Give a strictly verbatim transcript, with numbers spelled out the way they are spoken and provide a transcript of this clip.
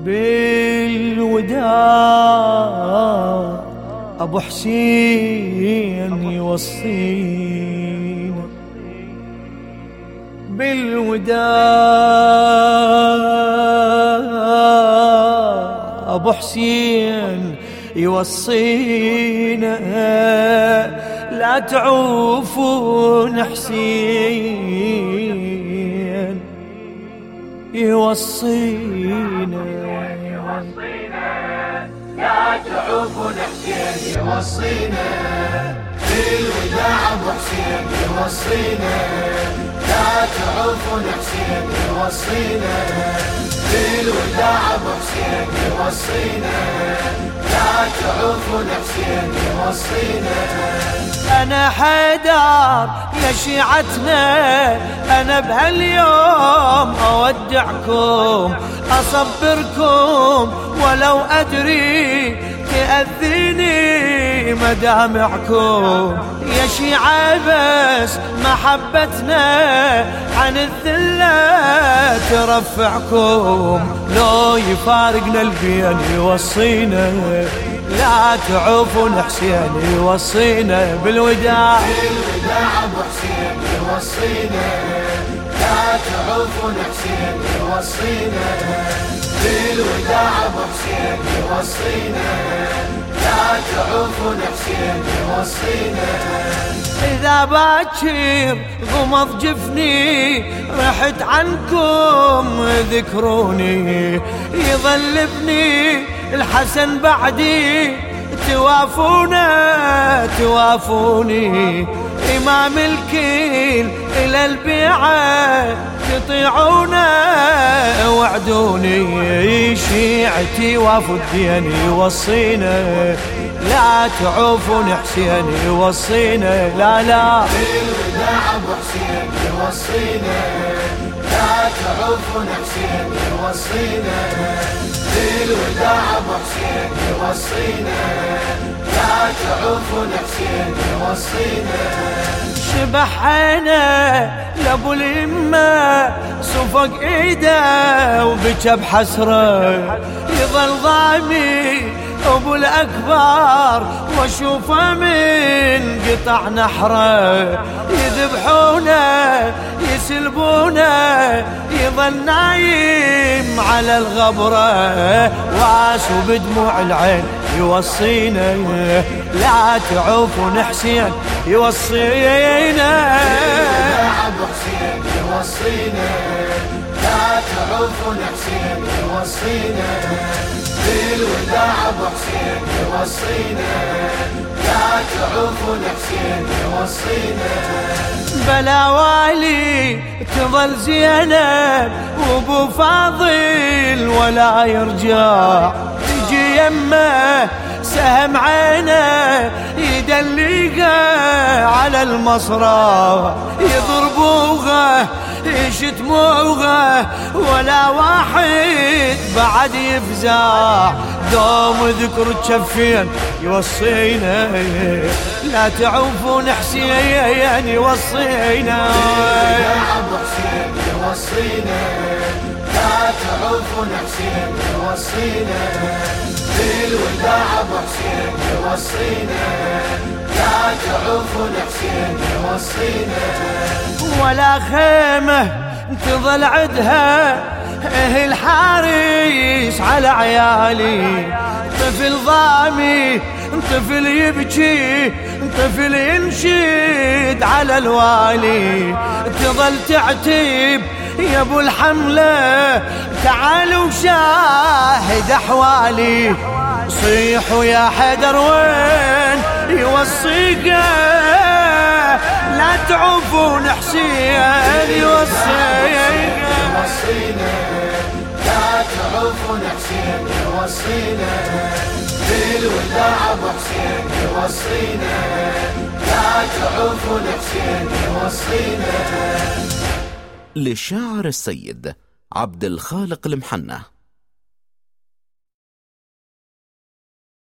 بالوداع أبو حسين يوصينا، بالوداع أبو حسين يوصينا، لا تعوفون حسين يوصينا، لا تعوفون حسين يوصينا، بالوداع ابو حسين يوصينا، لا تعوفون حسين يوصينا، بالوداع ابو حسين يوصينا، لا تعوفون حسين يوصينا. أنا حيدر يا شيعتنا، أنا بهاليوم أودعكم أصبركم، ولو أدري تأذيني مدامعكم يا شيعة، بس محبتنا عن الذلة ترفعكم، لو يفارقنا البين يوصينا، لا تعوفون حسين يوصينا، بالوداع بالوداع ابو حسين يوصينا، لا تعوفون حسين يوصينا، بالوداع ابو حسين يوصينا، لا تعوفون حسين يوصينا. إذا باكر غمض جفني رحت عنكم ذكروني، يظل ابني الحسن بعدي توافونا توافوني، إمام الكيل إلى البيعة تطيعونا وعدوني، شيعتي وافوا الدين يوصينا، لا تعوفون حسين يوصينا، لا لا بالوداع ابو حسين يوصينا، لا تعوفون حسين يوصينا، بالوداع ابو حسين يوصينا، لا تعوفون حسين يوصينا. شبحنا لابو اليمة صفق ايده وبكى بحسره، يظل ضامي ابو الاكبر واشوفه من قطع نحره، يذبحونه يسلبونه يظل نايم على الغبره، واسو بدموع العين يوصينا، لا تعوفون حسين يوصينا، ابو حسين يوصينا، لا تعوفون حسين يوصينا، بالوداع ابو حسين يوصينا، لا تعوفون حسين يوصينا. بلا والي تظل زينب وابو فاضل ولا يرجع، تجي يمه سهم عينه يدلقه على المصرع، يضربوها يشتموها ولا واحد بعد يفزع، دوم ذكر الشفين يوصينا، لا تعوفون حسين يوصينا، ابو حسين يوصينا، لا تعوفون حسين يوصينا، بالوداع ابو حسين يوصينا، لا تعوفون حسين يوصينا. ولا خيمة تظل عدها اهل حارس على عيالي، طفل ضامي طفل يبكي طفل ينشد على الوالي، تظل تعتب يا ابو الحملة تعالوا شاهد احوالي، صيحوا يا حيدر وين يوصيك، لا تعوفون حسين يوصينا، لا تعوفون حسين يوصينا، بالوداع ابو حسين يوصينا، لا تعوفون حسين يوصينا. للشاعر السيد عبد الخالق المحنة.